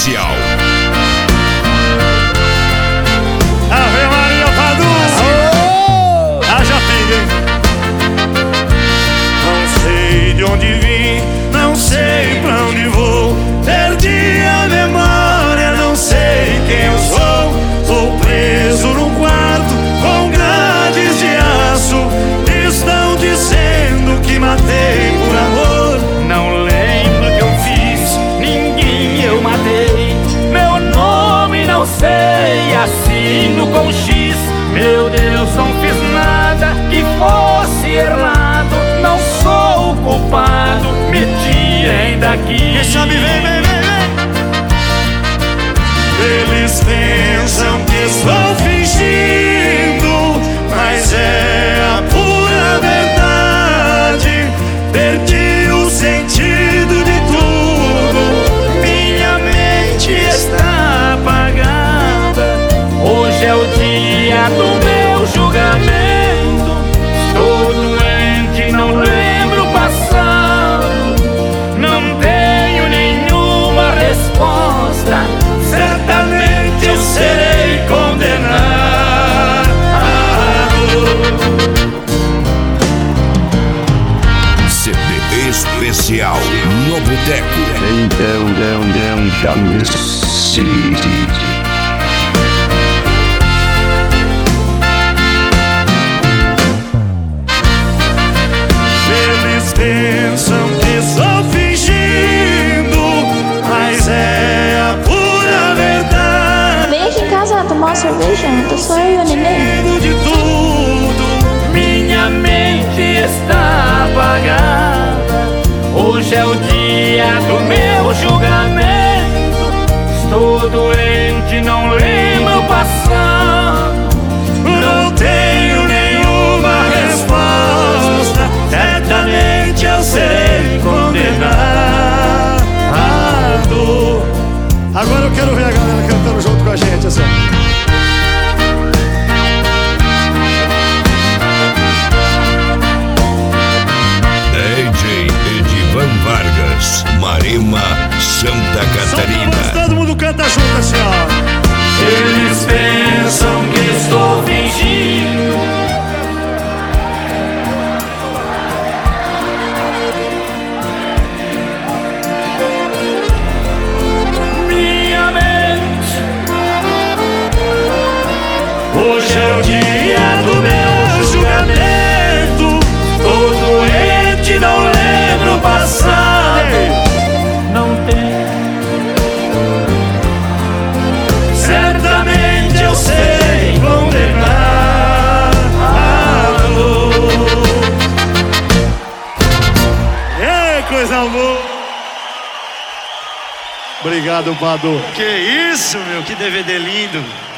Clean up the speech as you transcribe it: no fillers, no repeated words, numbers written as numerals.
especial. Ave Maria Padu! Haja pinga, hein? Não sei de onde vim, não sei pra onde vou. Perdi a memória, não sei quem eu sou. Tô preso num quarto com grades de aço. Estão dizendo que matei por amor. Não lembro o que eu fiz, ninguém eu matei. Meu nome não sei, assino com X. Meu Deus, não fiz nada que fosse errado. Não sou o culpado, me tirem daqui. Quem sabe vem, vem, vem, vem. Eles pensam que estou fingindo, mas é a pura verdade. Perdi o sentido de tudo, Minha mente está apagada. Hoje é o dia do meu julgamento. Estou doente, não lembro o passado. Não tenho nenhuma resposta. Certamente eu serei condenado. CD especial no Boteco. eles pensam que estou fingindo, mas é a pura verdade. Vem aqui em casa tomar uma cerveja, tô só eu e o neném. De tudo, Minha mente está apagada. Hoje é o dia do meu julgamento. Estou doente, não lembro o passado. não tenho nenhuma resposta. Certamente eu serei condenado. Agora eu quero ver a galera cantando junto com a gente, assim. DJ Edivan Vargas, Marema, Santa Catarina. Todo mundo canta junto, assim, ó. Eles pensam que estou fingindo. Minha mente. Hoje é o dia do meu julgamento. Tô doente, não lembro o passado. Não tem. Certamente eu serei condenado. Ei, coisa boa. Obrigado, Padu. Que isso, meu, que DVD lindo.